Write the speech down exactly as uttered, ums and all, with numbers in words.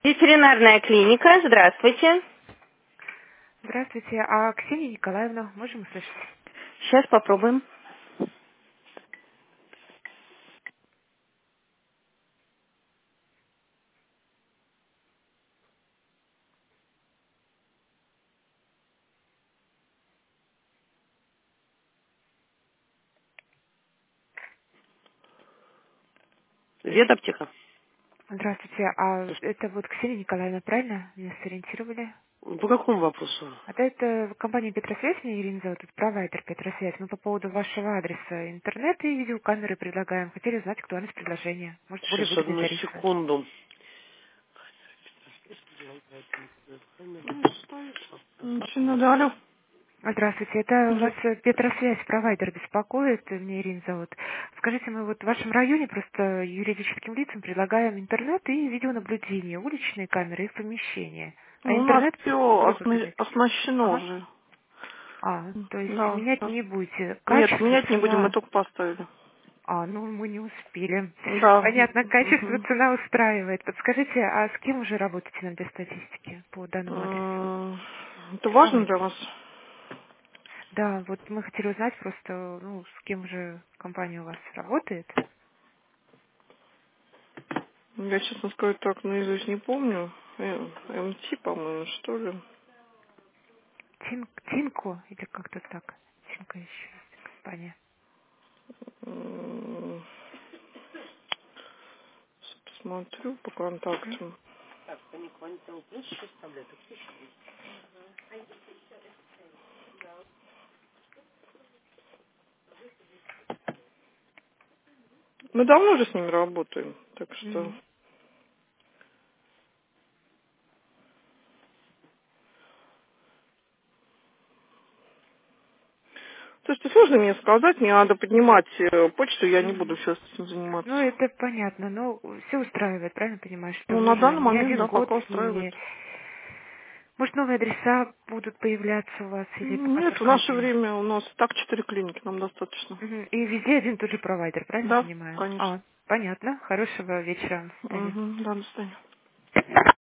Ветеринарная клиника, здравствуйте. Здравствуйте. А Ксения Николаевна, можем услышать? Сейчас попробуем. Ветаптека. Здравствуйте. А это вот Ксения Николаевна, правильно? Меня сориентировали? По какому вопросу? А то это компания Петросвязь, меня Ирина зовут, тут провайдер Петросвязь. Мы по поводу вашего адреса интернета и видеокамеры предлагаем. Хотели узнать актуальность предложения. Может, более Сейчас, выгодные одну тарифы. секунду. Начинали, алло. А, Здравствуйте, это вас Да. э, Петросвязь, провайдер беспокоит, меня Ирина зовут. Скажите, мы вот в вашем районе просто юридическим лицам предлагаем интернет и видеонаблюдение, уличные камеры и в помещении. А Ну, у нас интернет все более выгодный. оснащено Ага. уже. А, то есть Да. менять да. не будете. Нет, Качество, менять не будем, мы цена. только поставили. А, ну мы не успели. Да. Понятно, качество, Мгм. цена устраивает. Подскажите, а с кем уже работаете нам для статистики по данному адресу? М, Это С важно для провайдером. вас? Да, вот мы хотели узнать просто, ну, с кем же компания у вас работает. Я, честно сказать, так наизусть не помню. Э, МТ, по-моему, что ли. Тин, Тинко или как-то так. Тинко еще есть компания. М, Посмотрю по Мгм. контактам. Мы давно уже с ними работаем, так что... Мгм. Слушайте, сложно мне сказать, мне надо поднимать э, почту, я не буду Мгм. сейчас этим заниматься. Ну, это понятно, но все устраивает, правильно понимаешь, что Ну, вы на уже данный не момент, один да, год пока с устраивает. ними. Может, новые адреса будут появляться у вас или пока Нет, в только наше один? время у нас так четыре клиники, нам достаточно. Мгм. И везде один и тот же провайдер, правильно Да, понимаю? конечно. А, понятно. Хорошего вечера. До свидания. Угу, да, до свидания.